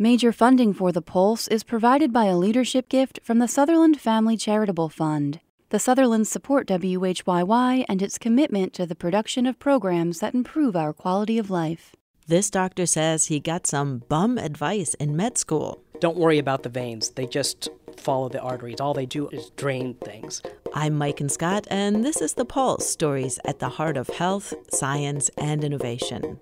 Major funding for The Pulse is provided by a leadership gift from the Sutherland Family Charitable Fund. The Sutherlands support WHYY and its commitment to the production of programs that improve our quality of life. This doctor says he got some bum advice in med school. Don't worry about the veins. They just follow the arteries. All they do is drain things. I'm Mike and Scott, and this is The Pulse, stories at the heart of health, science, and innovation.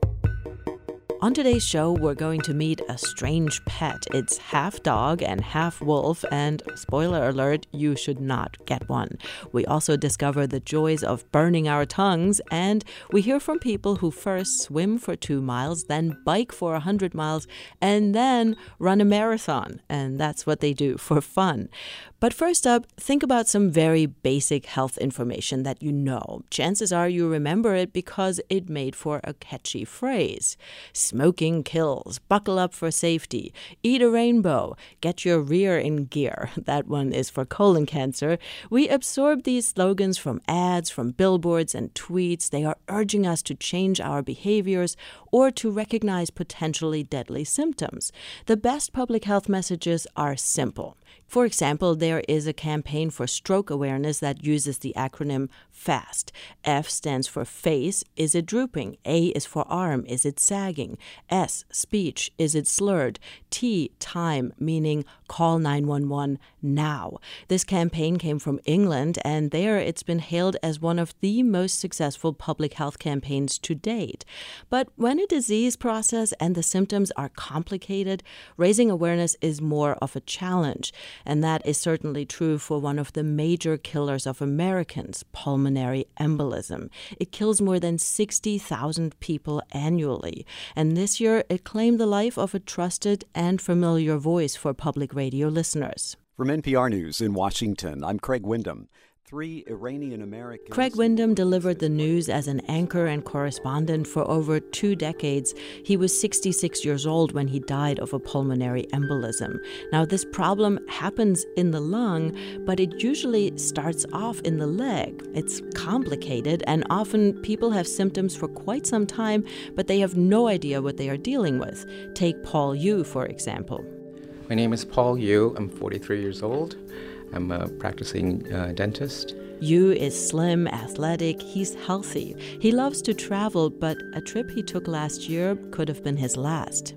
On today's show, we're going to meet a strange pet. It's half dog and half wolf, and spoiler alert, you should not get one. We also discover the joys of burning our tongues, and we hear from people who first swim for 2 miles, then bike for 100 miles, and then run a marathon. And that's what they do for fun. But first up, think about some very basic health information that you know. Chances are you remember it because it made for a catchy phrase. Smoking kills, buckle up for safety, eat a rainbow, get your rear in gear. That one is for colon cancer. We absorb these slogans from ads, from billboards and tweets. They are urging us to change our behaviors or to recognize potentially deadly symptoms. The best public health messages are simple. For example, there is a campaign for stroke awareness that uses the acronym FAST. F stands for face, is it drooping? A is for arm, is it sagging? S, speech, is it slurred? T, time, meaning call 911 now. This campaign came from England, and there it's been hailed as one of the most successful public health campaigns to date. But when a disease process and the symptoms are complicated, raising awareness is more of a challenge. And that is certainly true for one of the major killers of Americans, pulmonary embolism. It kills more than 60,000 people annually. And this year, it claimed the life of a trusted and familiar voice for public radio listeners. From NPR News in Washington, I'm Craig Windham. 3 Iranian Americans... Craig Windham delivered the news as an anchor and correspondent for over 2 decades. He was 66 years old when he died of a pulmonary embolism. Now, this problem happens in the lung, but it usually starts off in the leg. It's complicated, and often people have symptoms for quite some time, but they have no idea what they are dealing with. Take Paul Yu, for example. My name is Paul Yu. I'm 43 years old. I'm a practicing dentist. Yu is slim, athletic, he's healthy. He loves to travel, but a trip he took last year could have been his last.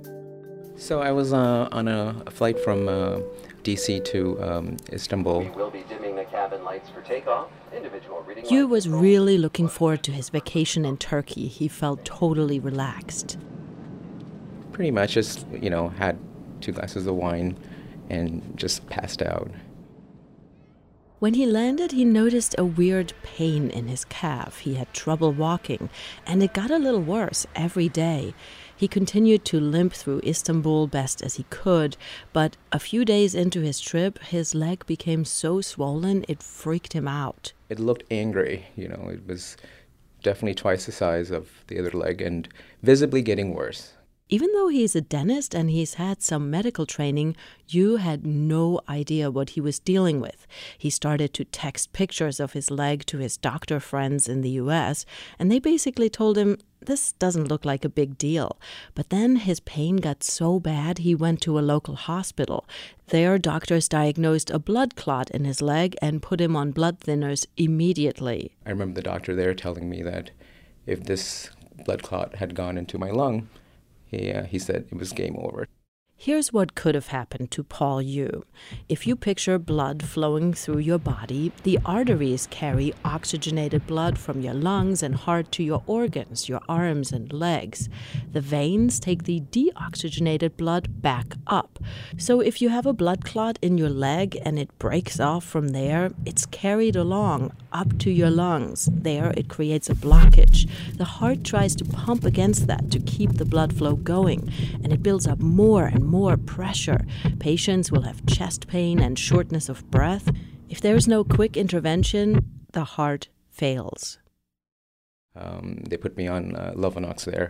So I was on a flight from DC to Istanbul. We will be dimming the cabin lights for takeoff. Yu was really looking forward to his vacation in Turkey. He felt totally relaxed. Pretty much just, had 2 glasses of wine and just passed out. When he landed, he noticed a weird pain in his calf. He had trouble walking, and it got a little worse every day. He continued to limp through Istanbul best as he could, but a few days into his trip, his leg became so swollen it freaked him out. It looked angry, it was definitely twice the size of the other leg and visibly getting worse. Even though he's a dentist and he's had some medical training, Yu had no idea what he was dealing with. He started to text pictures of his leg to his doctor friends in the U.S., and they basically told him, this doesn't look like a big deal. But then his pain got so bad he went to a local hospital. There, doctors diagnosed a blood clot in his leg and put him on blood thinners immediately. I remember the doctor there telling me that if this blood clot had gone into my lung, he said it was game over. Here's what could have happened to Paul Yu. If you picture blood flowing through your body, the arteries carry oxygenated blood from your lungs and heart to your organs, your arms and legs. The veins take the deoxygenated blood back up. So if you have a blood clot in your leg and it breaks off from there, it's carried along up to your lungs. There it creates a blockage. The heart tries to pump against that to keep the blood flow going, and it builds up more and more pressure. Patients will have chest pain and shortness of breath. If there's no quick intervention, the heart fails. They put me on Lovenox there,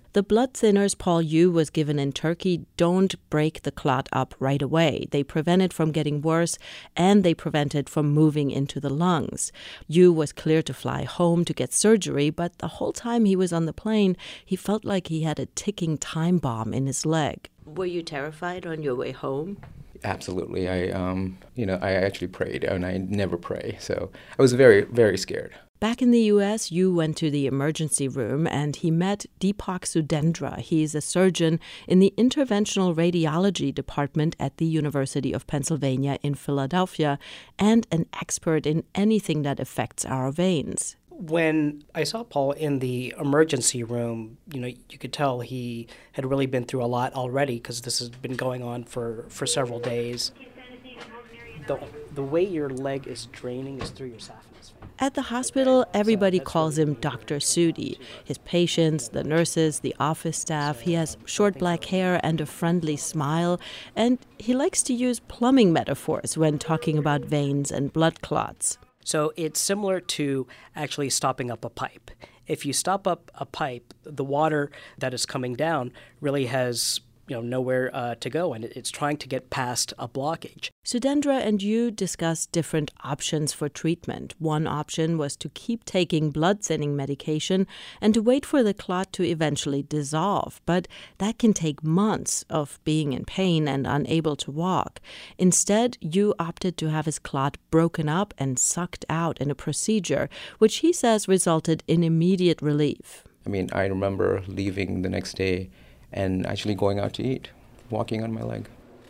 The blood thinners Paul Yu was given in Turkey don't break the clot up right away. They prevent it from getting worse, and they prevent it from moving into the lungs. Yu was cleared to fly home to get surgery, but the whole time he was on the plane, he felt like he had a ticking time bomb in his leg. Were you terrified on your way home? Absolutely. I actually prayed, and I never pray. So I was very, very scared. Back in the U.S., Yu went to the emergency room and he met Deepak Sudendra. He's a surgeon in the interventional radiology department at the University of Pennsylvania in Philadelphia and an expert in anything that affects our veins. When I saw Paul in the emergency room, you could tell he had really been through a lot already because this has been going on for several days. The way your leg is draining is through your saphenous vein. At the hospital, everybody calls him Dr. Sudi. His patients, the nurses, the office staff. He has short black hair and a friendly smile, and he likes to use plumbing metaphors when talking about veins and blood clots. So it's similar to actually stopping up a pipe. If you stop up a pipe, the water that is coming down really has nowhere to go, and it's trying to get past a blockage. Sudendra and Yu discussed different options for treatment. One option was to keep taking blood-thinning medication and to wait for the clot to eventually dissolve, but that can take months of being in pain and unable to walk. Instead, Yu opted to have his clot broken up and sucked out in a procedure, which he says resulted in immediate relief. I remember leaving the next day and actually going out to eat, walking on my leg.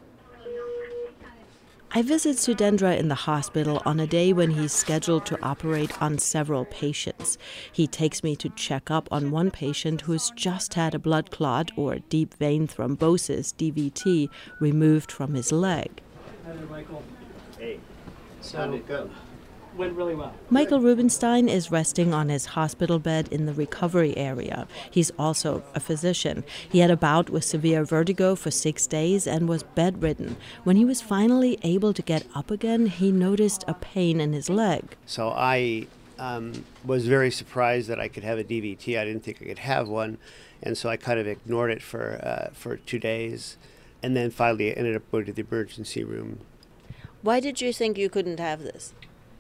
I visit Sudendra in the hospital on a day when he's scheduled to operate on several patients. He takes me to check up on one patient who's just had a blood clot, or deep vein thrombosis, DVT, removed from his leg. Hi there, Michael. Hey, how did it go? Went really well. Michael Rubenstein is resting on his hospital bed in the recovery area. He's also a physician. He had a bout with severe vertigo for 6 days and was bedridden. When he was finally able to get up again, he noticed a pain in his leg. So I was very surprised that I could have a DVT. I didn't think I could have one, and so I kind of ignored it for 2 days, and then finally I ended up going to the emergency room. Why did you think you couldn't have this?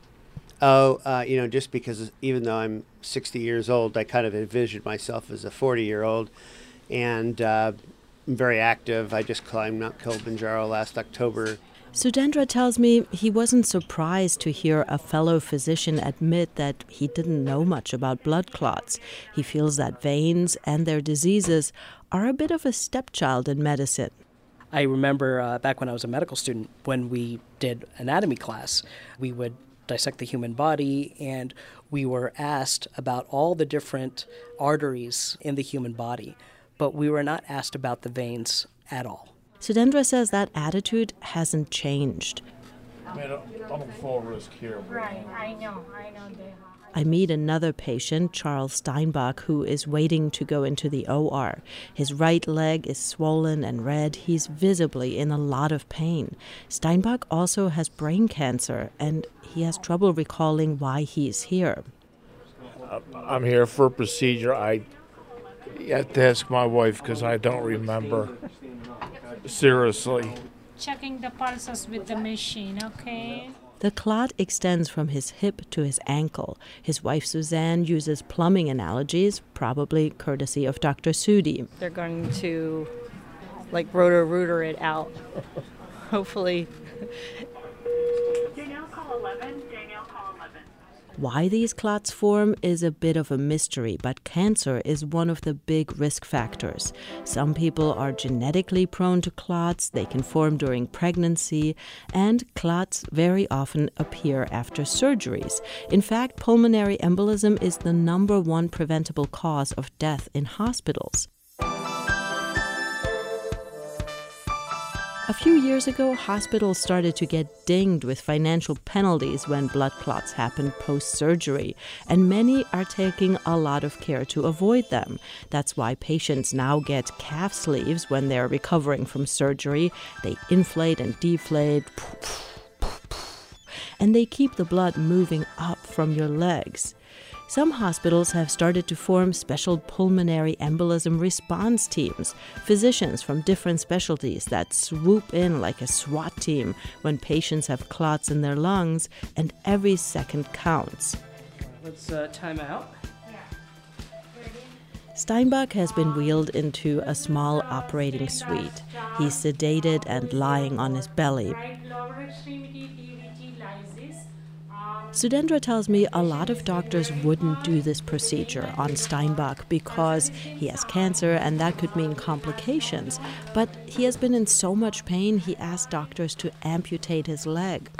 Just because even though I'm 60 years old, I kind of envisioned myself as a 40-year-old, and I'm very active. I just climbed Mount Kilimanjaro last October. Sudendra tells me he wasn't surprised to hear a fellow physician admit that he didn't know much about blood clots. He feels that veins and their diseases are a bit of a stepchild in medicine. I remember back when I was a medical student, when we did anatomy class, we would dissect the human body, and we were asked about all the different arteries in the human body, but we were not asked about the veins at all. Sudendra says that attitude hasn't changed. I'm a full risk here. Right, I know. I meet another patient, Charles Steinbach, who is waiting to go into the OR. His right leg is swollen and red. He's visibly in a lot of pain. Steinbach also has brain cancer, and he has trouble recalling why he's here. I'm here for a procedure. I have to ask my wife because I don't remember. Seriously. Checking the pulses with the machine, okay? The clot extends from his hip to his ankle. His wife Suzanne uses plumbing analogies, probably courtesy of Dr. Sudi. They're going to rotor it out, hopefully. Danielle, call 11. Why these clots form is a bit of a mystery, but cancer is one of the big risk factors. Some people are genetically prone to clots, they can form during pregnancy, and clots very often appear after surgeries. In fact, pulmonary embolism is the #1 preventable cause of death in hospitals. A few years ago, hospitals started to get dinged with financial penalties when blood clots happen post-surgery, and many are taking a lot of care to avoid them. That's why patients now get calf sleeves when they're recovering from surgery. They inflate and deflate, and they keep the blood moving up from your legs. Some hospitals have started to form special pulmonary embolism response teams, physicians from different specialties that swoop in like a SWAT team when patients have clots in their lungs, and every second counts. Let's time out. Steinbach has been wheeled into a small operating suite. He's sedated and lying on his belly. Sudendra tells me a lot of doctors wouldn't do this procedure on Steinbach because he has cancer and that could mean complications. But he has been in so much pain, he asked doctors to amputate his leg.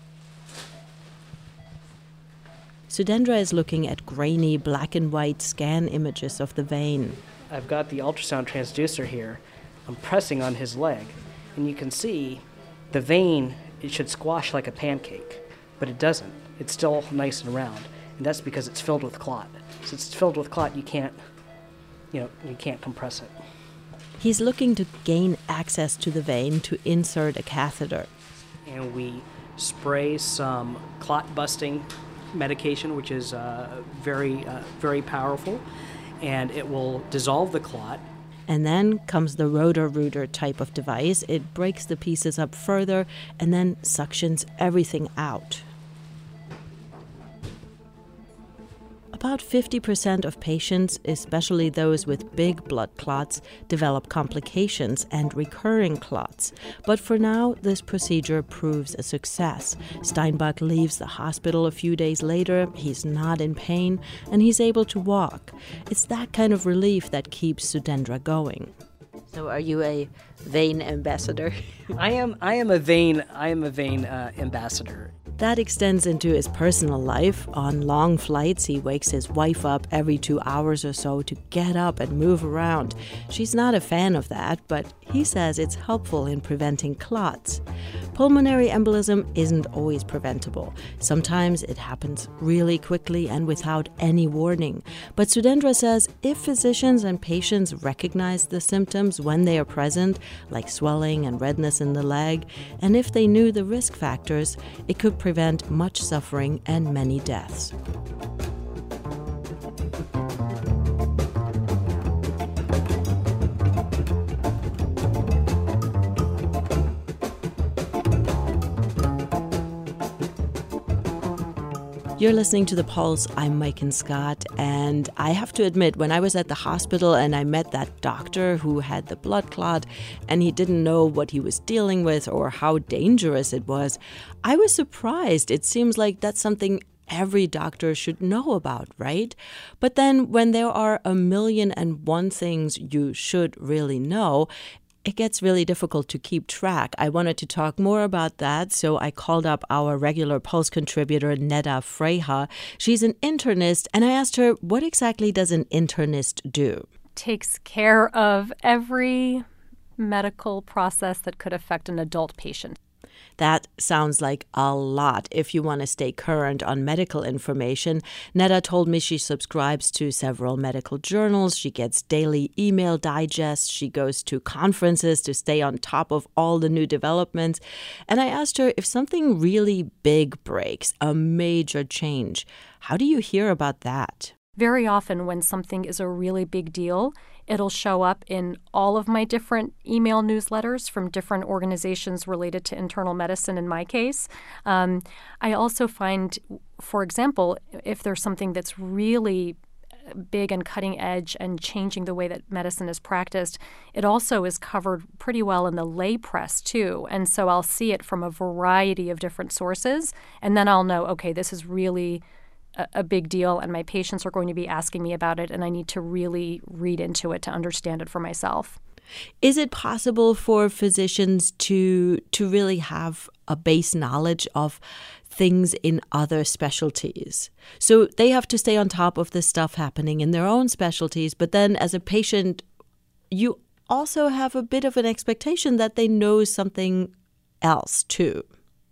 Sudendra is looking at grainy black and white scan images of the vein. I've got the ultrasound transducer here. I'm pressing on his leg, and you can see the vein, it should squash like a pancake, but it doesn't. It's still nice and round, and that's because it's filled with clot. Since it's filled with clot, you can't compress it. He's looking to gain access to the vein to insert a catheter. And we spray some clot-busting medication, which is very powerful, and it will dissolve the clot. And then comes the Roto-Rooter type of device. It breaks the pieces up further and then suctions everything out. About 50% of patients, especially those with big blood clots, develop complications and recurring clots. But for now, this procedure proves a success. Steinbach leaves the hospital a few days later. He's not in pain, and he's able to walk. It's that kind of relief that keeps Sudendra going. So are you a vein ambassador? I am a vein ambassador. That extends into his personal life. On long flights, he wakes his wife up every 2 hours or so to get up and move around. She's not a fan of that, but he says it's helpful in preventing clots. Pulmonary embolism isn't always preventable. Sometimes it happens really quickly and without any warning. But Sudendra says if physicians and patients recognize the symptoms when they are present, like swelling and redness in the leg, and if they knew the risk factors, it could prevent much suffering and many deaths. You're listening to The Pulse. I'm Maiken Scott, and I have to admit, when I was at the hospital and I met that doctor who had the blood clot and he didn't know what he was dealing with or how dangerous it was, I was surprised. It seems like that's something every doctor should know about, right? But then when there are 1,000,001 things you should really know, it gets really difficult to keep track. I wanted to talk more about that, so I called up our regular Pulse contributor, Neda Freja. She's an internist, and I asked her, what exactly does an internist do? Takes care of every medical process that could affect an adult patient. That sounds like a lot if you want to stay current on medical information. Neda told me she subscribes to several medical journals. She gets daily email digests. She goes to conferences to stay on top of all the new developments. And I asked her, if something really big breaks, a major change, how do you hear about that? Very often when something is a really big deal, it'll show up in all of my different email newsletters from different organizations related to internal medicine in my case. I also find, for example, if there's something that's really big and cutting edge and changing the way that medicine is practiced, it also is covered pretty well in the lay press too. And so I'll see it from a variety of different sources, and then I'll know, okay, this is really a big deal and my patients are going to be asking me about it, and I need to really read into it to understand it for myself. Is it possible for physicians to really have a base knowledge of things in other specialties? So they have to stay on top of the stuff happening in their own specialties, but then as a patient, you also have a bit of an expectation that they know something else too.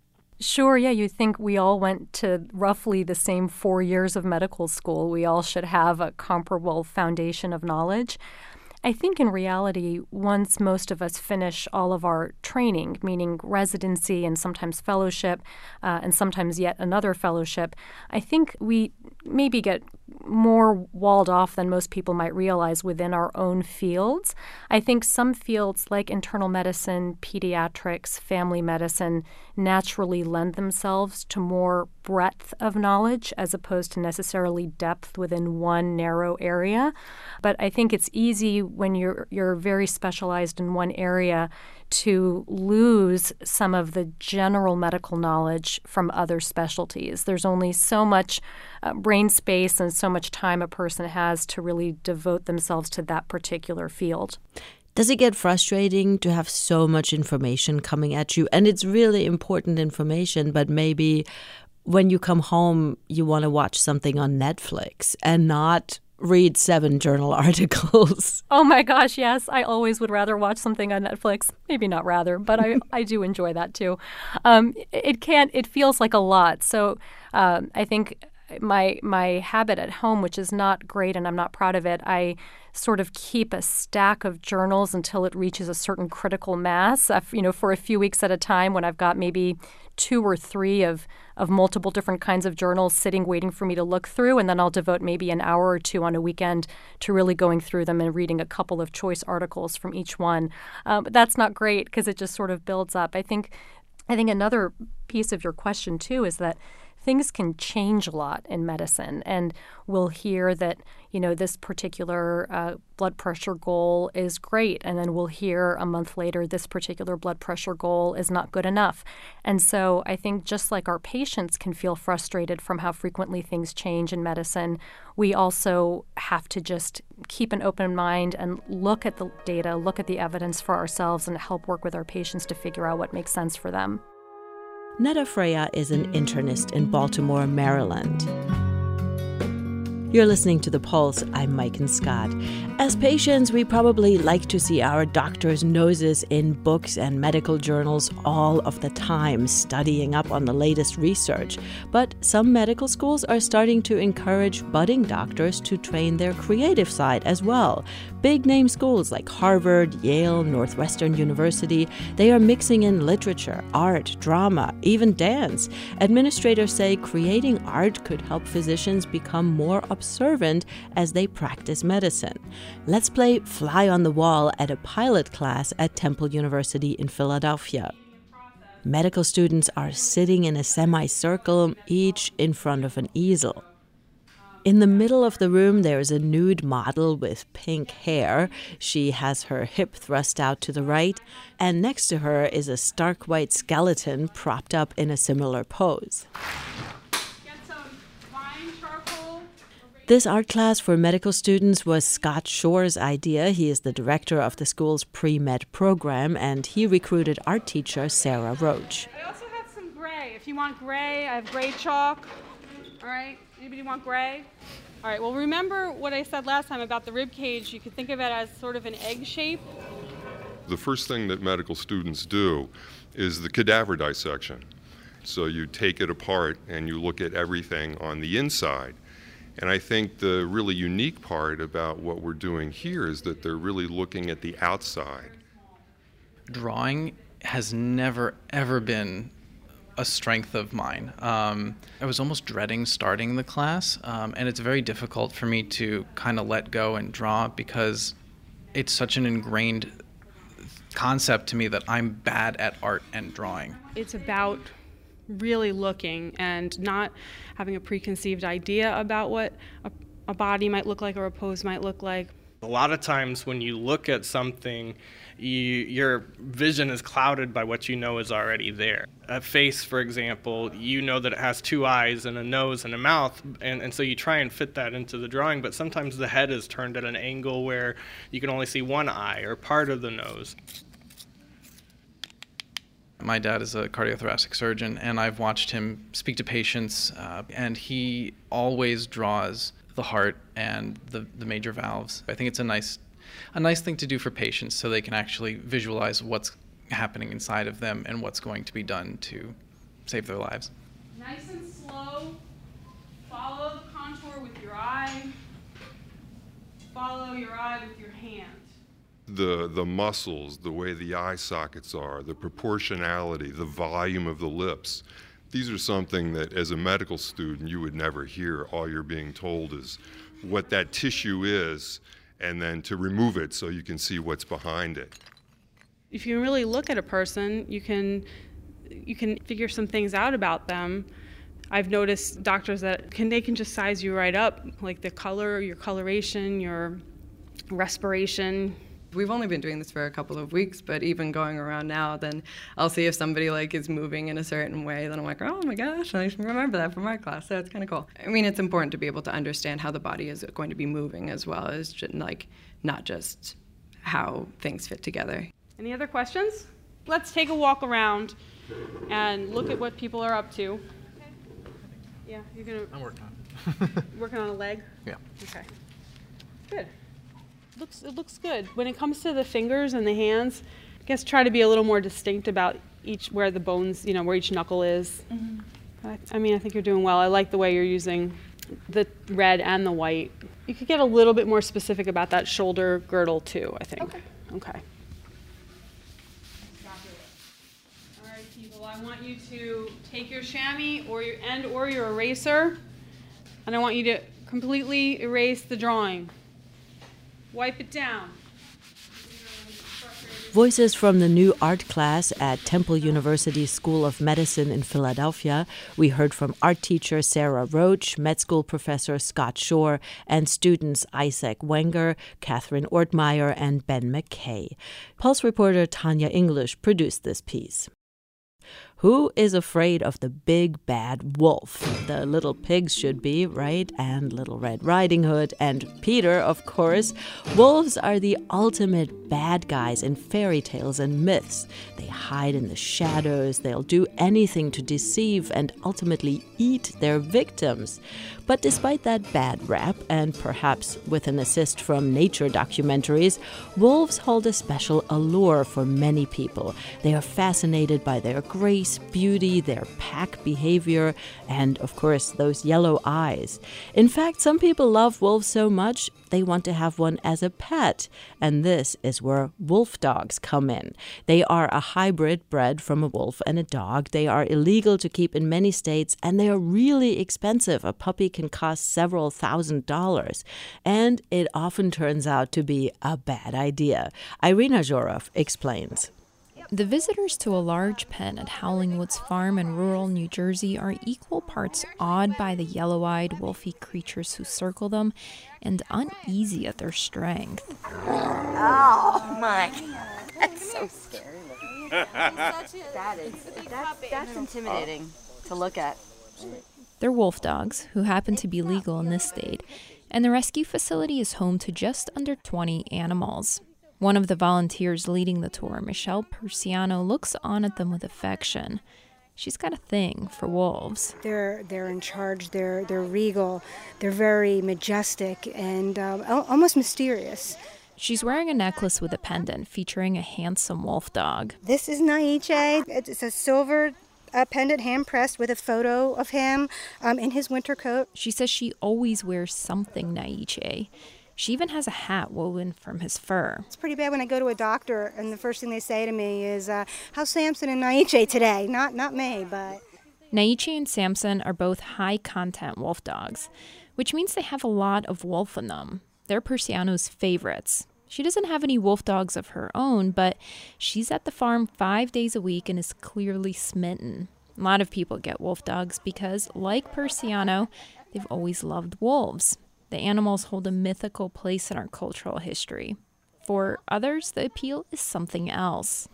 Sure, yeah, you think we all went to roughly the same 4 years of medical school. We all should have a comparable foundation of knowledge. I think in reality, once most of us finish all of our training, meaning residency and sometimes fellowship, and sometimes yet another fellowship, I think we maybe get more walled off than most people might realize within our own fields. I think some fields like internal medicine, pediatrics, family medicine naturally lend themselves to more breadth of knowledge as opposed to necessarily depth within one narrow area. But I think it's easy when you're very specialized in one area to lose some of the general medical knowledge from other specialties. There's only so much brain space and so much time a person has to really devote themselves to that particular field. Does it get frustrating to have so much information coming at you? And it's really important information, but maybe when you come home, you want to watch something on Netflix and not read 7 journal articles. Oh my gosh, yes. I always would rather watch something on Netflix. Maybe not rather, but I do enjoy that too. It feels like a lot. So I think my habit at home, which is not great and I'm not proud of it, I sort of keep a stack of journals until it reaches a certain critical mass, for a few weeks at a time when I've got maybe 2 or 3 of multiple different kinds of journals sitting waiting for me to look through, and then I'll devote maybe an hour or 2 on a weekend to really going through them and reading a couple of choice articles from each one. But that's not great because it just sort of builds up. I think another piece of your question, too, is that things can change a lot in medicine, and we'll hear that, this particular blood pressure goal is great, and then we'll hear a month later this particular blood pressure goal is not good enough. And so I think just like our patients can feel frustrated from how frequently things change in medicine, we also have to just keep an open mind and look at the data, look at the evidence for ourselves, and help work with our patients to figure out what makes sense for them. Netta Freya is an internist in Baltimore, Maryland. You're listening to The Pulse. I'm Maiken Scott. As patients, we probably like to see our doctors' noses in books and medical journals all of the time, studying up on the latest research. But some medical schools are starting to encourage budding doctors to train their creative side as well. Big-name schools like Harvard, Yale, Northwestern University, they are mixing in literature, art, drama, even dance. Administrators say creating art could help physicians become more observant as they practice medicine. Let's play Fly on the Wall at a pilot class at Temple University in Philadelphia. Medical students are sitting in a semicircle, each in front of an easel. In the middle of the room, there is a nude model with pink hair. She has her hip thrust out to the right, and next to her is a stark white skeleton propped up in a similar pose. This art class for medical students was Scott Shore's idea. He is the director of the school's pre-med program, and he recruited art teacher Sarah Roach. I also have some gray. If you want gray, I have gray chalk. All right, anybody want gray? All right, well, remember what I said last time about the rib cage. You could think of it as sort of an egg shape. The first thing that medical students do is the cadaver dissection. So you take it apart and you look at everything on the inside. And I think the really unique part about what we're doing here is that they're really looking at the outside. Drawing has never, ever been a strength of mine. I was almost dreading starting the class, and it's very difficult for me to kind of let go and draw because it's such an ingrained concept to me that I'm bad at art and drawing. It's about really looking and not having a preconceived idea about what a body might look like or a pose might look like. A lot of times when you look at something, your vision is clouded by what you know is already there. A face, for example, you know that it has 2 eyes and a nose and a mouth, and so you try and fit that into the drawing, but sometimes the head is turned at an angle where you can only see 1 eye or part of the nose. My dad is a cardiothoracic surgeon, and I've watched him speak to patients, and he always draws the heart and the major valves. I think it's a nice thing to do for patients so they can actually visualize what's happening inside of them and what's going to be done to save their lives. Nice and slow. Follow the contour with your eye. Follow your eye with your hand. The muscles, the way the eye sockets are, the proportionality, the volume of the lips, These are something that as a medical student you would never hear. All you're being told is what that tissue is and then to remove it so you can see what's behind it. If you really look at a person, you can figure some things out about them. I've noticed doctors that they can just size you right up, like the color, your coloration, your respiration. We've only been doing this for a couple of weeks, but even going around now, then I'll see if somebody like is moving in a certain way. Then I'm like, oh my gosh, I should remember that from my class. So it's kind of cool. I mean, it's important to be able to understand how the body is going to be moving as well as not just how things fit together. Any other questions? Let's take a walk around and look at what people are up to. Yeah, you're gonna. I'm working on it. Working on a leg? Yeah. Okay. Good. It looks good. When it comes to the fingers and the hands, I guess try to be a little more distinct about where the bones, where each knuckle is. Mm-hmm. I think you're doing well. I like the way you're using the red and the white. You could get a little bit more specific about that shoulder girdle too, I think. Okay. All right, people, I want you to take your chamois or your eraser, and I want you to completely erase the drawing. Wipe it down. Voices from the new art class at Temple University School of Medicine in Philadelphia. We heard from art teacher Sarah Roach, med school professor Scott Shore, and students Isaac Wenger, Catherine Ortmeyer, and Ben McKay. Pulse reporter Tanya English produced this piece. Who is afraid of the big bad wolf? The little pigs should be, right? And Little Red Riding Hood and Peter, of course. Wolves are the ultimate bad guys in fairy tales and myths. They hide in the shadows. They'll do anything to deceive and ultimately eat their victims. But despite that bad rap, and perhaps with an assist from nature documentaries, wolves hold a special allure for many people. They are fascinated by their grace, beauty, their pack behavior, and, of course, those yellow eyes. In fact, some people love wolves so much they want to have one as a pet, and this is where wolf dogs come in. They are a hybrid bred from a wolf and a dog. They are illegal to keep in many states, and they are really expensive. A puppy can cost several $1,000s, and it often turns out to be a bad idea. Irina Zhorov explains. The visitors to a large pen at Howling Woods Farm in rural New Jersey are equal parts awed by the yellow-eyed, wolfy creatures who circle them and uneasy at their strength. Oh, my God. That's so scary. That's intimidating to look at. They're wolf dogs, who happen to be legal in this state, and the rescue facility is home to just under 20 animals. One of the volunteers leading the tour, Michelle Persiano, looks on at them with affection. She's got a thing for wolves. They're in charge. They're regal. They're very majestic and almost mysterious. She's wearing a necklace with a pendant featuring a handsome wolf dog. This is Naiche. It's a silver pendant hand-pressed with a photo of him in his winter coat. She says she always wears something Naiche. She even has a hat woven from his fur. It's pretty bad when I go to a doctor and the first thing they say to me is, how's Samson and Naiche today? Not me, but... Naiche and Samson are both high-content wolf dogs, which means they have a lot of wolf in them. They're Persiano's favorites. She doesn't have any wolf dogs of her own, but she's at the farm 5 days a week and is clearly smitten. A lot of people get wolf dogs because, like Persiano, they've always loved wolves. The animals hold a mythical place in our cultural history. For others, the appeal is something else.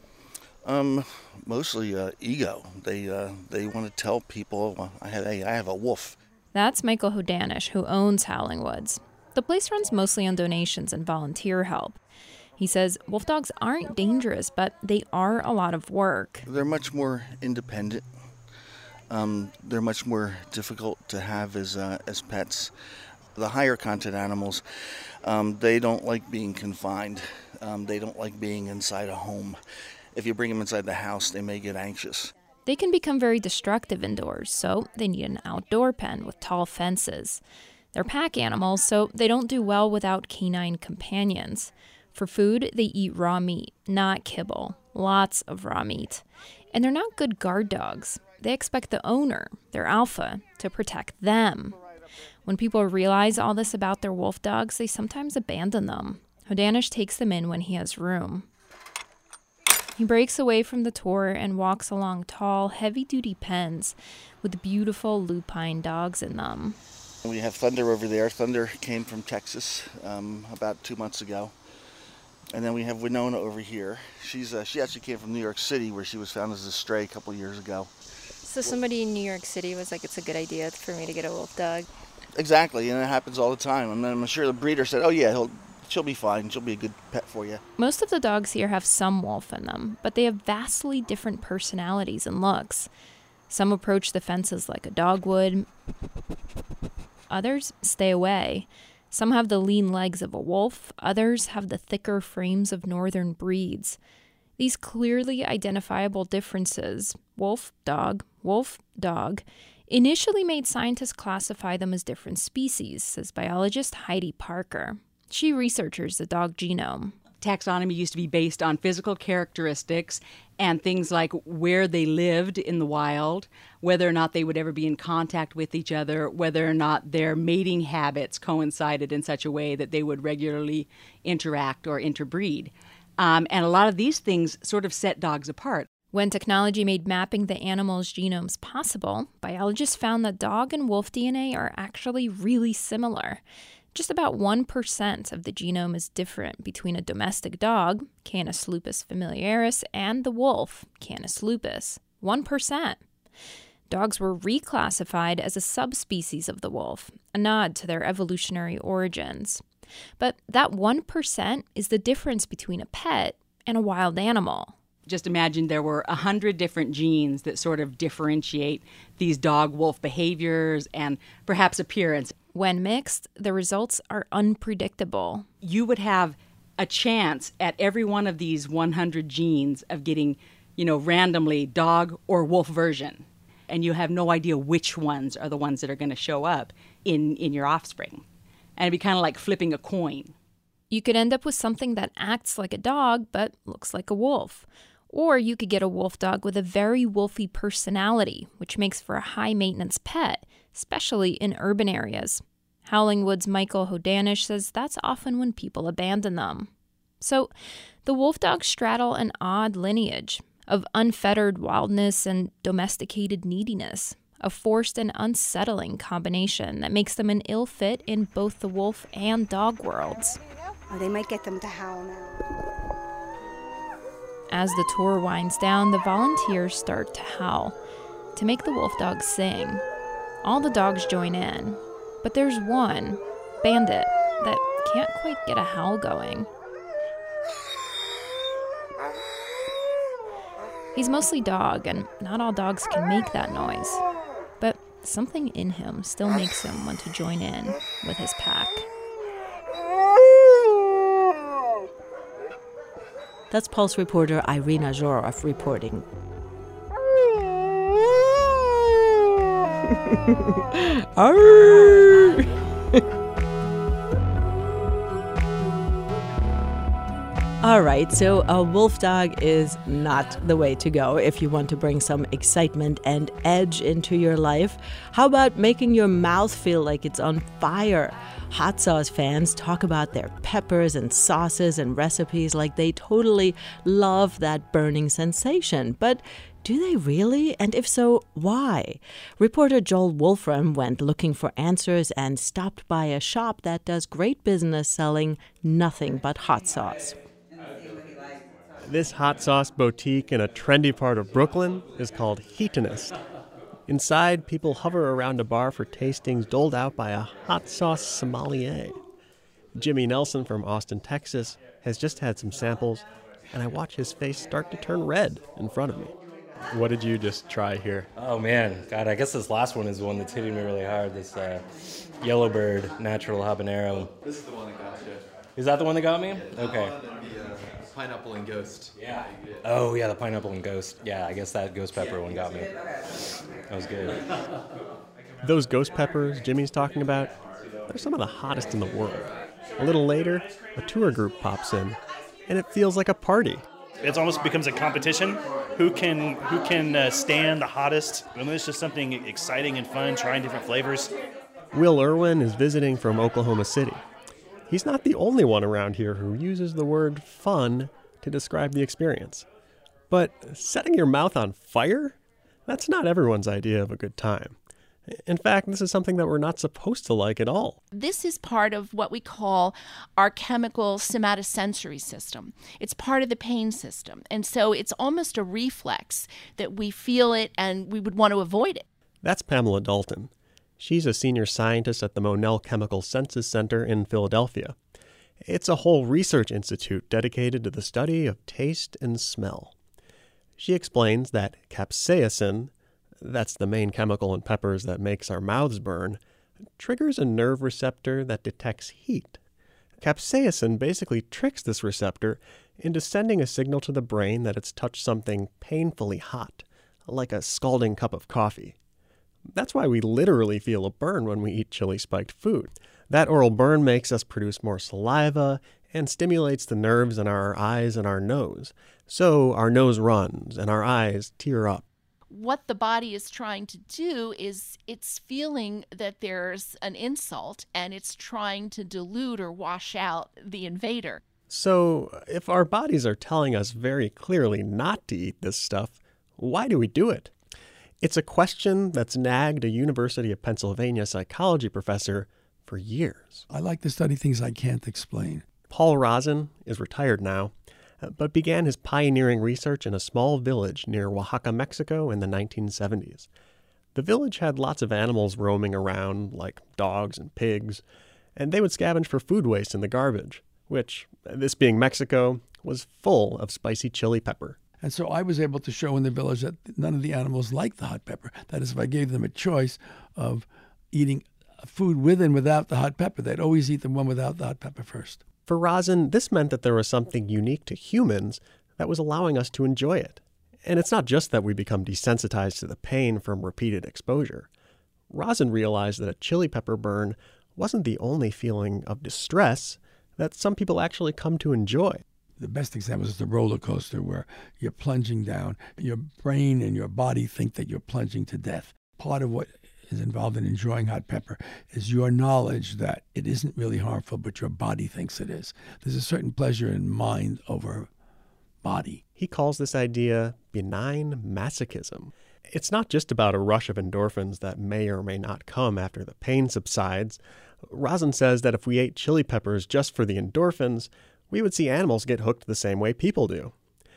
Mostly ego. They want to tell people, I have a wolf. That's Michael Hodanish, who owns Howling Woods. The place runs mostly on donations and volunteer help. He says wolf dogs aren't dangerous, but they are a lot of work. They're much more independent. They're much more difficult to have as pets. The higher content animals, they don't like being confined. They don't like being inside a home. If you bring them inside the house, they may get anxious. They can become very destructive indoors, so they need an outdoor pen with tall fences. They're pack animals, so they don't do well without canine companions. For food, they eat raw meat, not kibble. Lots of raw meat. And they're not good guard dogs. They expect the owner, their alpha, to protect them. When people realize all this about their wolf dogs, they sometimes abandon them. Hodanish takes them in when he has room. He breaks away from the tour and walks along tall, heavy-duty pens with beautiful lupine dogs in them. We have Thunder over there. Thunder came from Texas about 2 months ago. And then we have Winona over here. She actually came from New York City, where she was found as a stray a couple years ago. So somebody in New York City was like, it's a good idea for me to get a wolf dog. Exactly, and it happens all the time. I mean, I'm sure the breeder said, oh yeah, she'll be fine. She'll be a good pet for you. Most of the dogs here have some wolf in them, but they have vastly different personalities and looks. Some approach the fences like a dog would. Others stay away. Some have the lean legs of a wolf. Others have the thicker frames of northern breeds. These clearly identifiable differences, wolf, dog, initially made scientists classify them as different species, says biologist Heidi Parker. She researches the dog genome. Taxonomy used to be based on physical characteristics and things like where they lived in the wild, whether or not they would ever be in contact with each other, whether or not their mating habits coincided in such a way that they would regularly interact or interbreed. And a lot of these things sort of set dogs apart. When technology made mapping the animals' genomes possible, biologists found that dog and wolf DNA are actually really similar. Just about 1% of the genome is different between a domestic dog, Canis lupus familiaris, and the wolf, Canis lupus. 1%. Dogs were reclassified as a subspecies of the wolf, a nod to their evolutionary origins. But that 1% is the difference between a pet and a wild animal. Just imagine there were 100 different genes that sort of differentiate these dog-wolf behaviors and perhaps appearance. When mixed, the results are unpredictable. You would have a chance at every one of these 100 genes of getting, randomly dog or wolf version. And you have no idea which ones are the ones that are going to show up in your offspring. And it'd be kind of like flipping a coin. You could end up with something that acts like a dog but looks like a wolf. Or you could get a wolf dog with a very wolfy personality, which makes for a high-maintenance pet, especially in urban areas. Howling Woods' Michael Hodanish says that's often when people abandon them. So the wolf dogs straddle an odd lineage of unfettered wildness and domesticated neediness, a forced and unsettling combination that makes them an ill fit in both the wolf and dog worlds. Oh, they might get them to howl now. As the tour winds down, the volunteers start to howl, to make the wolf dogs sing. All the dogs join in, but there's one, Bandit, that can't quite get a howl going. He's mostly dog, and not all dogs can make that noise. But something in him still makes him want to join in with his pack. That's Pulse reporter Irina Zhorov reporting. All right, so a wolf dog is not the way to go if you want to bring some excitement and edge into your life. How about making your mouth feel like it's on fire? Hot sauce fans talk about their peppers and sauces and recipes like they totally love that burning sensation. But do they really? And if so, why? Reporter Joel Wolfram went looking for answers and stopped by a shop that does great business selling nothing but hot sauce. This hot sauce boutique in a trendy part of Brooklyn is called Heatonist. Inside, people hover around a bar for tastings doled out by a hot sauce sommelier. Jimmy Nelson from Austin, Texas, has just had some samples, and I watch his face start to turn red in front of me. What did you just try here? Oh man, God, I guess this last one is the one that's hitting me really hard. This Yellowbird Natural Habanero. This is the one that got you. Is that the one that got me? Okay. Pineapple and Ghost. Yeah. Oh yeah, the Pineapple and Ghost. Yeah, I guess that ghost pepper one got me. That was good. Those ghost peppers Jimmy's talking about, they're some of the hottest in the world. A little later, a tour group pops in, and it feels like a party. It almost becomes a competition. Who can stand the hottest? And it's just something exciting and fun, trying different flavors. Will Irwin is visiting from Oklahoma City. He's not the only one around here who uses the word fun to describe the experience. But setting your mouth on fire? That's not everyone's idea of a good time. In fact, this is something that we're not supposed to like at all. This is part of what we call our chemical somatosensory system. It's part of the pain system. And so it's almost a reflex that we feel it and we would want to avoid it. That's Pamela Dalton. She's a senior scientist at the Monell Chemical Senses Center in Philadelphia. It's a whole research institute dedicated to the study of taste and smell. She explains that capsaicin, that's the main chemical in peppers that makes our mouths burn, triggers a nerve receptor that detects heat. Capsaicin basically tricks this receptor into sending a signal to the brain that it's touched something painfully hot, like a scalding cup of coffee. That's why we literally feel a burn when we eat chili-spiked food. That oral burn makes us produce more saliva and stimulates the nerves in our eyes and our nose. So our nose runs and our eyes tear up. What the body is trying to do is it's feeling that there's an insult and it's trying to dilute or wash out the invader. So if our bodies are telling us very clearly not to eat this stuff, why do we do it? It's a question that's nagged a University of Pennsylvania psychology professor for years. I like to study things I can't explain. Paul Rozin is retired now, but began his pioneering research in a small village near Oaxaca, Mexico in the 1970s. The village had lots of animals roaming around, like dogs and pigs, and they would scavenge for food waste in the garbage, which, this being Mexico, was full of spicy chili pepper. And so I was able to show in the village that none of the animals liked the hot pepper. That is, if I gave them a choice of eating food with and without the hot pepper, they'd always eat the one without the hot pepper first. For Rozin, this meant that there was something unique to humans that was allowing us to enjoy it. And it's not just that we become desensitized to the pain from repeated exposure. Rozin realized that a chili pepper burn wasn't the only feeling of distress that some people actually come to enjoy. The best example is the roller coaster where you're plunging down. Your brain and your body think that you're plunging to death. Part of what is involved in enjoying hot pepper is your knowledge that it isn't really harmful, but your body thinks it is. There's a certain pleasure in mind over body. He calls this idea benign masochism. It's not just about a rush of endorphins that may or may not come after the pain subsides. Rozin says that if we ate chili peppers just for the endorphins, we would see animals get hooked the same way people do.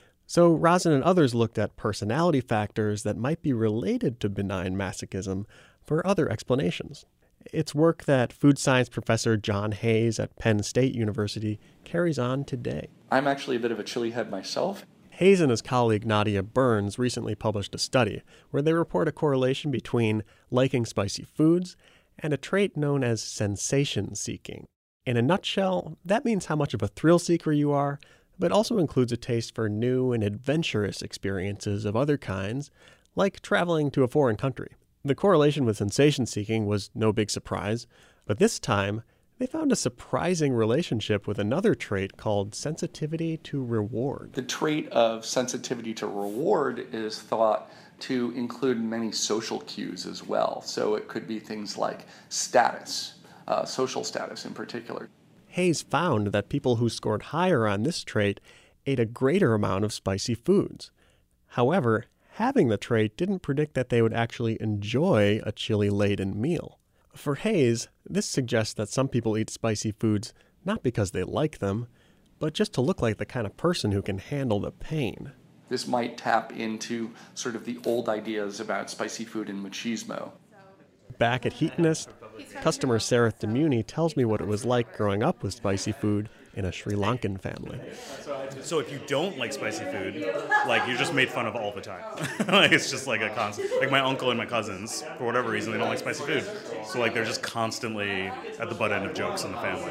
So Rozin and others looked at personality factors that might be related to benign masochism for other explanations. It's work that food science professor John Hayes at Penn State University carries on today. I'm actually a bit of a chili head myself. Hayes and his colleague Nadia Burns recently published a study where they report a correlation between liking spicy foods and a trait known as sensation seeking. In a nutshell, that means how much of a thrill seeker you are, but also includes a taste for new and adventurous experiences of other kinds, like traveling to a foreign country. The correlation with sensation seeking was no big surprise, but this time they found a surprising relationship with another trait called sensitivity to reward. The trait of sensitivity to reward is thought to include many social cues as well. So it could be things like status, social status in particular. Hayes found that people who scored higher on this trait ate a greater amount of spicy foods. However, having the trait didn't predict that they would actually enjoy a chili-laden meal. For Hayes, this suggests that some people eat spicy foods not because they like them, but just to look like the kind of person who can handle the pain. This might tap into sort of the old ideas about spicy food and machismo. Back at Heatonist, customer Sarah Demuni tells me what it was like growing up with spicy food in a Sri Lankan family. So if you don't like spicy food, like, you're just made fun of all the time. Like, it's just like a constant. Like, my uncle and my cousins, for whatever reason, they don't like spicy food. So, like, they're just constantly at the butt end of jokes in the family.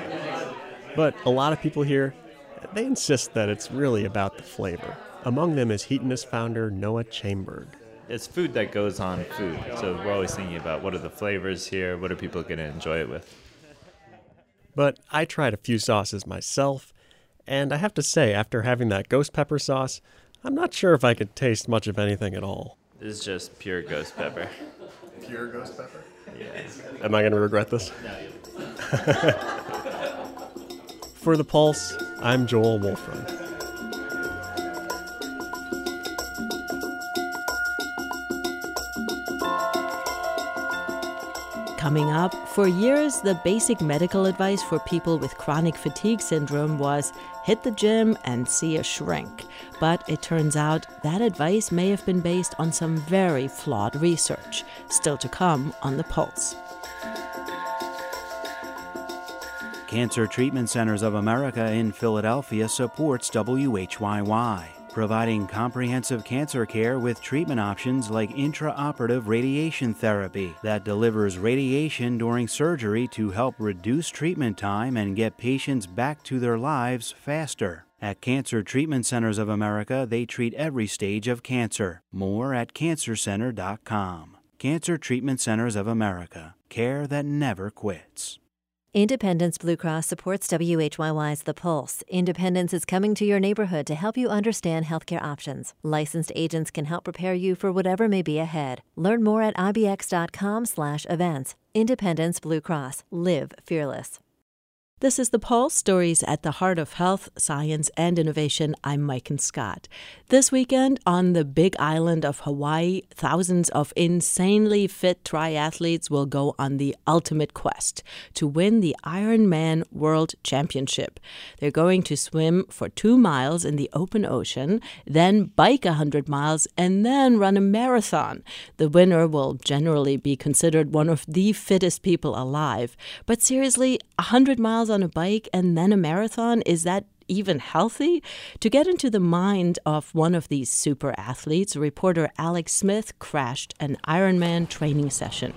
But a lot of people here, they insist that it's really about the flavor. Among them is Heatonist founder Noah Chaimberg. It's food that goes on food. So we're always thinking about what are the flavors here, what are people going to enjoy it with. But I tried a few sauces myself, And I have to say, after having that ghost pepper sauce, I'm not sure if I could taste much of anything at all. This is just pure ghost pepper. Pure ghost pepper? Yeah. Am I going to regret this? For The Pulse, I'm Joel Wolfram. Coming up, for years, the basic medical advice for people with chronic fatigue syndrome was hit the gym and see a shrink. But it turns out that advice may have been based on some very flawed research. Still to come on The Pulse. Cancer Treatment Centers of America in Philadelphia supports WHYY, providing comprehensive cancer care with treatment options like intraoperative radiation therapy that delivers radiation during surgery to help reduce treatment time and get patients back to their lives faster. At Cancer Treatment Centers of America, they treat every stage of cancer. More at cancercenter.com. Cancer Treatment Centers of America. Care that never quits. Independence Blue Cross supports WHYY's The Pulse. Independence is coming to your neighborhood to help you understand healthcare options. Licensed agents can help prepare you for whatever may be ahead. Learn more at ibx.com/events. Independence Blue Cross. Live fearless. This is The Pulse, stories at the heart of health, science, and innovation. I'm Maiken Scott. This weekend on the big island of Hawaii, thousands of insanely fit triathletes will go on the ultimate quest to win the Ironman World Championship. They're going to swim for 2 miles in the open ocean, then bike 100 miles, and then run a marathon. The winner will generally be considered one of the fittest people alive. But seriously, 100 miles on a bike and then a marathon, is that even healthy? To get into the mind of one of these super athletes, reporter Alex Smith crashed an Ironman training session.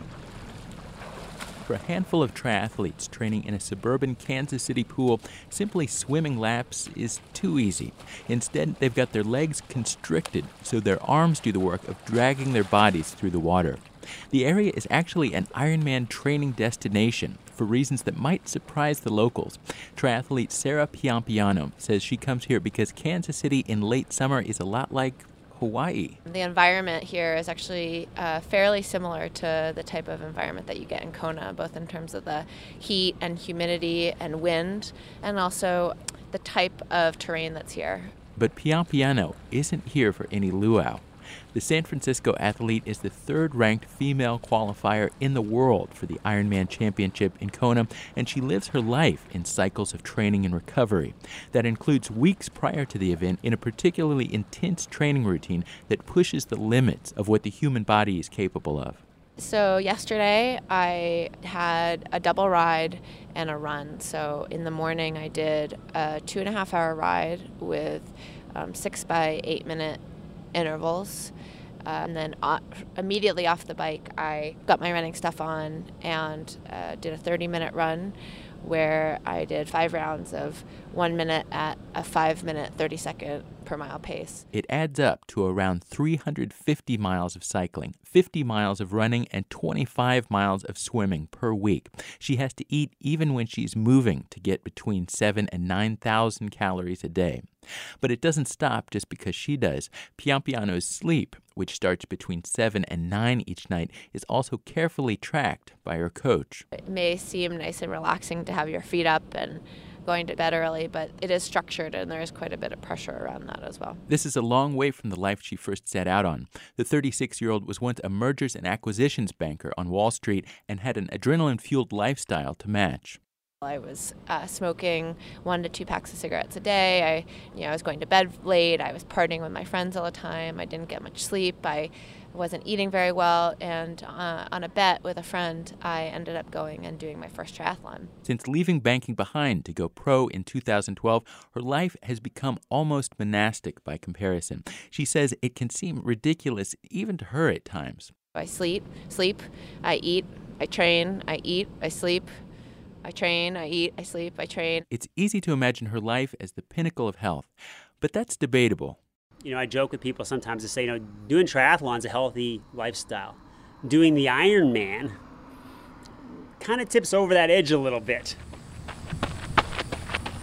For a handful of triathletes training in a suburban Kansas City pool, simply swimming laps is too easy. Instead, they've got their legs constricted so their arms do the work of dragging their bodies through the water. The area is actually an Ironman training destination for reasons that might surprise the locals. Triathlete Sarah Piampiano says she comes here because Kansas City in late summer is a lot like Hawaii. The environment here is actually fairly similar to the type of environment that you get in Kona, both in terms of the heat and humidity and wind, and also the type of terrain that's here. But Piampiano isn't here for any luau. The San Francisco athlete is the third-ranked female qualifier in the world for the Ironman Championship in Kona, and she lives her life in cycles of training and recovery. That includes weeks prior to the event in a particularly intense training routine that pushes the limits of what the human body is capable of. So yesterday I had a double ride and a run. So in the morning I did a 2.5-hour ride with 6 by 8 minute intervals. And then immediately off the bike, I got my running stuff on and did a 30-minute run where I did 5 rounds of 1 minute at a 5-minute, 30-second per mile pace. It adds up to around 350 miles of cycling, 50 miles of running, and 25 miles of swimming per week. She has to eat even when she's moving to get between 7,000 and 9,000 calories a day. But it doesn't stop just because she does. Piampiano's sleep, which starts between 7 and 9 each night, is also carefully tracked by her coach. It may seem nice and relaxing to have your feet up and going to bed early, but it is structured and there is quite a bit of pressure around that as well. This is a long way from the life she first set out on. The 36-year-old was once a mergers and acquisitions banker on Wall Street and had an adrenaline-fueled lifestyle to match. I was smoking 1 to 2 packs of cigarettes a day. I was going to bed late. I was partying with my friends all the time. I didn't get much sleep. I wasn't eating very well. And on a bet with a friend, I ended up going and doing my first triathlon. Since leaving banking behind to go pro in 2012, her life has become almost monastic by comparison. She says it can seem ridiculous even to her at times. I sleep, I eat, I train, I eat, I sleep. I train, I eat, I sleep, I train. It's easy to imagine her life as the pinnacle of health, but that's debatable. I joke with people sometimes to say, doing triathlon's a healthy lifestyle. Doing the Ironman kind of tips over that edge a little bit.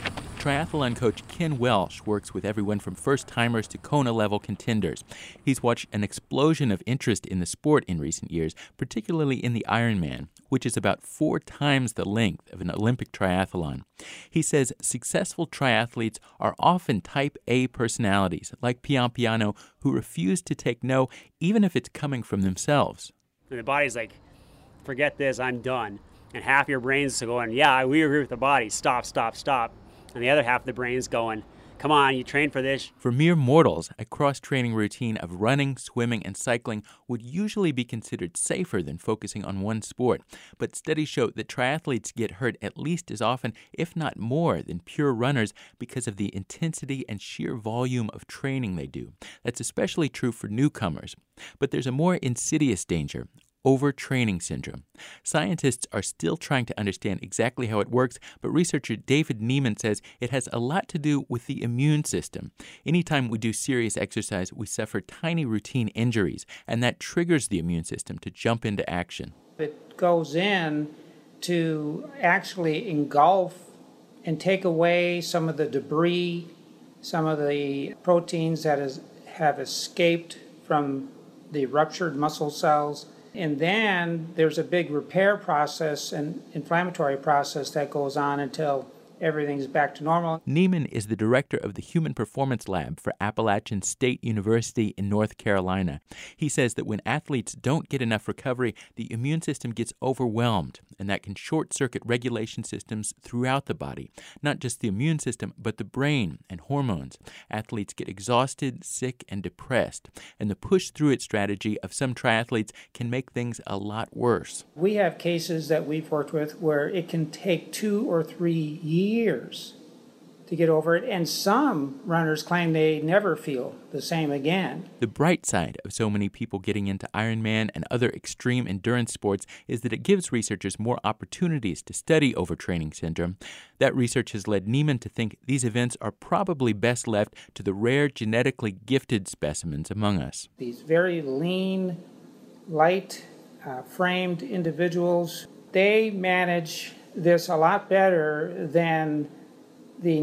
triathlon coach Ken Welsh works with everyone from first-timers to Kona-level contenders. He's watched an explosion of interest in the sport in recent years, particularly in the Ironman, which is about 4 times the length of an Olympic triathlon. He says successful triathletes are often type A personalities, like Piampiano, who refuse to take no, even if it's coming from themselves. And the body's like, forget this, I'm done. And half your brain's going, yeah, we agree with the body, stop, stop, stop. And the other half of the brain's going, come on, you trained for this. For mere mortals, a cross-training routine of running, swimming, and cycling would usually be considered safer than focusing on one sport. But studies show that triathletes get hurt at least as often, if not more, than pure runners because of the intensity and sheer volume of training they do. That's especially true for newcomers. But there's a more insidious danger: overtraining syndrome. Scientists are still trying to understand exactly how it works, but researcher David Nieman says it has a lot to do with the immune system. Anytime we do serious exercise, we suffer tiny routine injuries, and that triggers the immune system to jump into action. It goes in to actually engulf and take away some of the debris, some of the proteins that have escaped from the ruptured muscle cells. And then there's a big repair process and inflammatory process that goes on until everything's back to normal. Nieman is the director of the Human Performance Lab for Appalachian State University in North Carolina. He says that when athletes don't get enough recovery, the immune system gets overwhelmed, and that can short-circuit regulation systems throughout the body. Not just the immune system, but the brain and hormones. Athletes get exhausted, sick, and depressed, and the push-through-it strategy of some triathletes can make things a lot worse. We have cases that we've worked with where it can take 2 or 3 years to get over it, and some runners claim they never feel the same again. The bright side of so many people getting into Ironman and other extreme endurance sports is that it gives researchers more opportunities to study overtraining syndrome. That research has led Nieman to think these events are probably best left to the rare genetically gifted specimens among us. These very lean, light-framed individuals, they manage this a lot better than the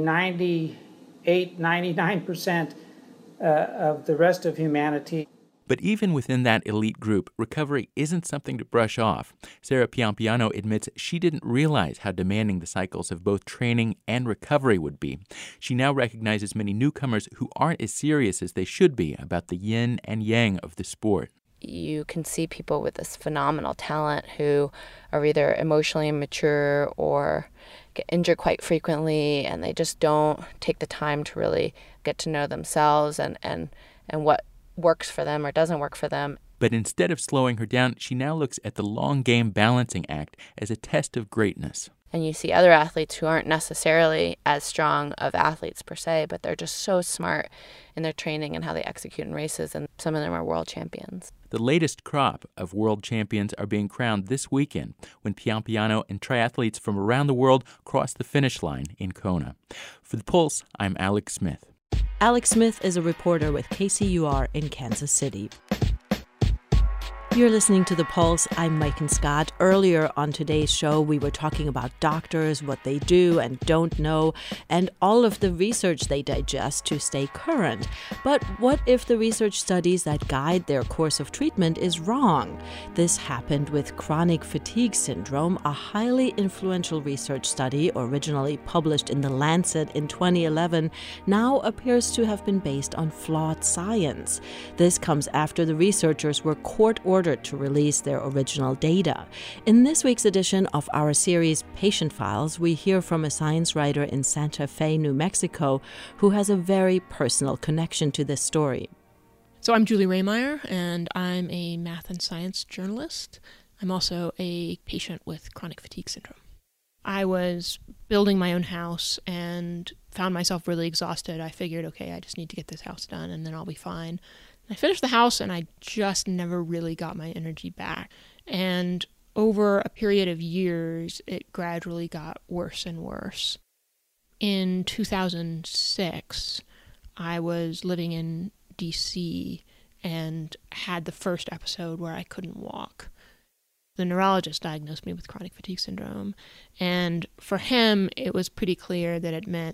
99% of the rest of humanity. But even within that elite group, recovery isn't something to brush off. Sarah Piampiano admits she didn't realize how demanding the cycles of both training and recovery would be. She now recognizes many newcomers who aren't as serious as they should be about the yin and yang of the sport. You can see people with this phenomenal talent who are either emotionally immature or get injured quite frequently, and they just don't take the time to really get to know themselves and what works for them or doesn't work for them. But instead of slowing her down, she now looks at the long game balancing act as a test of greatness. And you see other athletes who aren't necessarily as strong of athletes per se, but they're just so smart in their training and how they execute in races, and some of them are world champions. The latest crop of world champions are being crowned this weekend when Piampiano and triathletes from around the world cross the finish line in Kona. For The Pulse, I'm Alex Smith. Alex Smith is a reporter with KCUR in Kansas City. You're listening to The Pulse. I'm Maiken Scott. Earlier on today's show, we were talking about doctors, what they do and don't know, and all of the research they digest to stay current. But what if the research studies that guide their course of treatment is wrong? This happened with chronic fatigue syndrome, a highly influential research study originally published in The Lancet in 2011 now appears to have been based on flawed science. This comes after the researchers were court-ordered to release their original data. In this week's edition of our series Patient Files, we hear from a science writer in Santa Fe, New Mexico, who has a very personal connection to this story. So I'm Julie Rehmeyer, and I'm a math and science journalist. I'm also a patient with chronic fatigue syndrome. I was building my own house and found myself really exhausted. I figured, okay, I just need to get this house done and then I'll be fine. I finished the house and I just never really got my energy back. And over a period of years, it gradually got worse and worse. In 2006, I was living in DC and had the first episode where I couldn't walk. The neurologist diagnosed me with chronic fatigue syndrome, and for him, it was pretty clear that it meant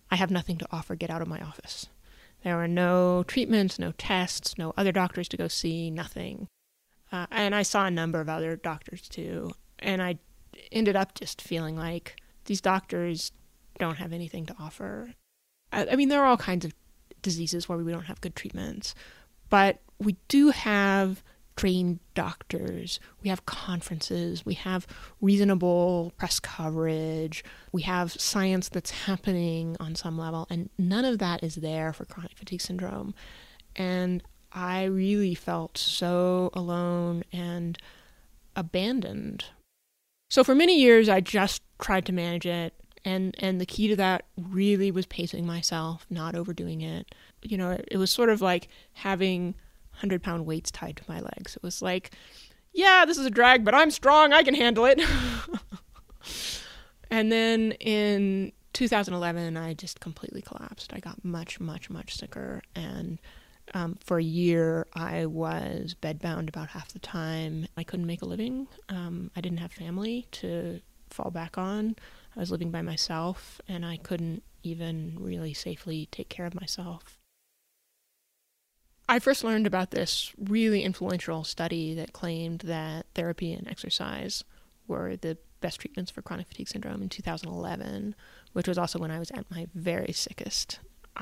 I have nothing to offer, get out of my office. There were no treatments, no tests, no other doctors to go see, nothing. And I saw a number of other doctors too. And I ended up just feeling like these doctors don't have anything to offer. I mean, there are all kinds of diseases where we don't have good treatments, but we do have trained doctors, we have conferences, we have reasonable press coverage, we have science that's happening on some level, and none of that is there for chronic fatigue syndrome. And I really felt so alone and abandoned. So for many years, I just tried to manage it. And the key to that really was pacing myself, not overdoing it. You know, it was sort of like having 100-pound weights tied to my legs. It was like, yeah, this is a drag, but I'm strong. I can handle it. And then in 2011, I just completely collapsed. I got much, much, much sicker. And for a year, I was bedbound about half the time. I couldn't make a living. I didn't have family to fall back on. I was living by myself, and I couldn't even really safely take care of myself. I first learned about this really influential study that claimed that therapy and exercise were the best treatments for chronic fatigue syndrome in 2011, which was also when I was at my very sickest.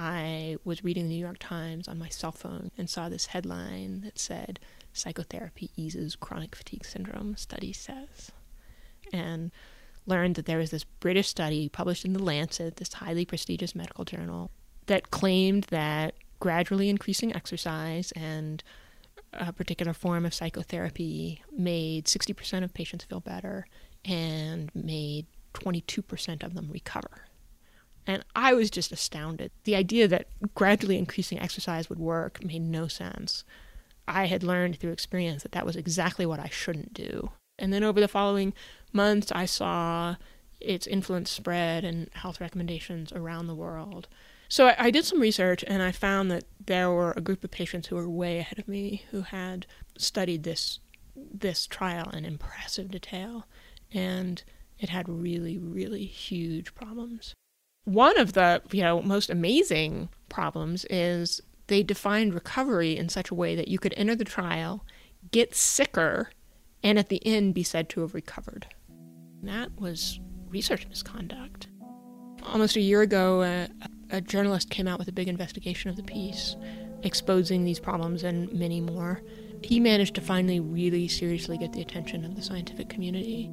I was reading the New York Times on my cell phone and saw this headline that said, "Psychotherapy eases chronic fatigue syndrome, study says." And learned that there was this British study published in The Lancet, this highly prestigious medical journal, that claimed that gradually increasing exercise and a particular form of psychotherapy made 60% of patients feel better and made 22% of them recover. And I was just astounded. The idea that gradually increasing exercise would work made no sense. I had learned through experience that that was exactly what I shouldn't do. And then over the following months, I saw its influence spread and health recommendations around the world. So I did some research, and I found that there were a group of patients who were way ahead of me who had studied this trial in impressive detail, and it had really, really huge problems. One of the most amazing problems is they defined recovery in such a way that you could enter the trial, get sicker, and at the end be said to have recovered. That was research misconduct. Almost a year ago, a journalist came out with a big investigation of the piece, exposing these problems and many more. He managed to finally really seriously get the attention of the scientific community.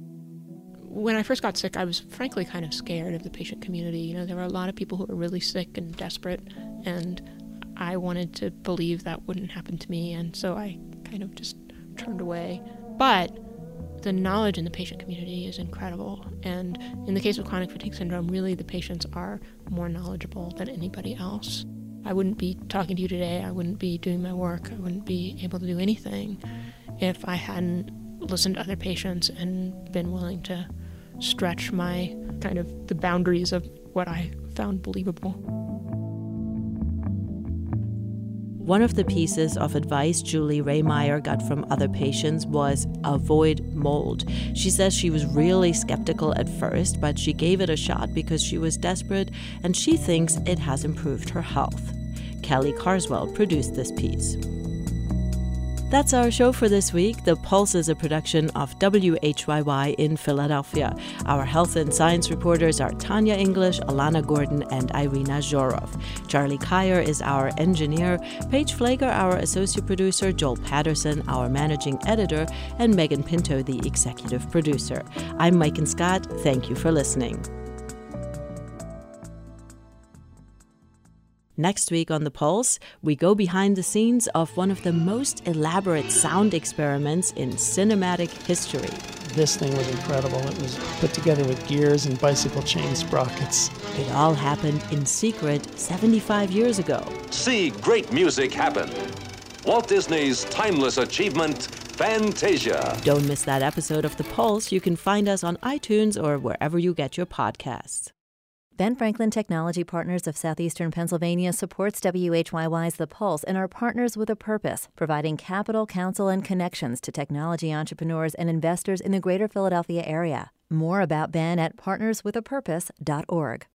When I first got sick, I was frankly kind of scared of the patient community. You know, there were a lot of people who were really sick and desperate, and I wanted to believe that wouldn't happen to me, and so I kind of just turned away. But the knowledge in the patient community is incredible. And in the case of chronic fatigue syndrome, really the patients are more knowledgeable than anybody else. I wouldn't be talking to you today. I wouldn't be doing my work. I wouldn't be able to do anything if I hadn't listened to other patients and been willing to stretch my the boundaries of what I found believable. One of the pieces of advice Julie Rehmeyer got from other patients was avoid mold. She says she was really skeptical at first, but she gave it a shot because she was desperate, and she thinks it has improved her health. Kelly Carswell produced this piece. That's our show for this week. The Pulse is a production of WHYY in Philadelphia. Our health and science reporters are Tanya English, Alana Gordon, and Irina Zhorov. Charlie Kyer is our engineer, Paige Flager, our associate producer, Joel Patterson, our managing editor, and Megan Pinto, the executive producer. I'm Mike Scott. Thank you for listening. Next week on The Pulse, we go behind the scenes of one of the most elaborate sound experiments in cinematic history. This thing was incredible. It was put together with gears and bicycle chain sprockets. It all happened in secret 75 years ago. See great music happen. Walt Disney's timeless achievement, Fantasia. Don't miss that episode of The Pulse. You can find us on iTunes or wherever you get your podcasts. Ben Franklin Technology Partners of Southeastern Pennsylvania supports WHYY's The Pulse and are partners with a purpose, providing capital, counsel, and connections to technology entrepreneurs and investors in the greater Philadelphia area. More about Ben at partnerswithapurpose.org.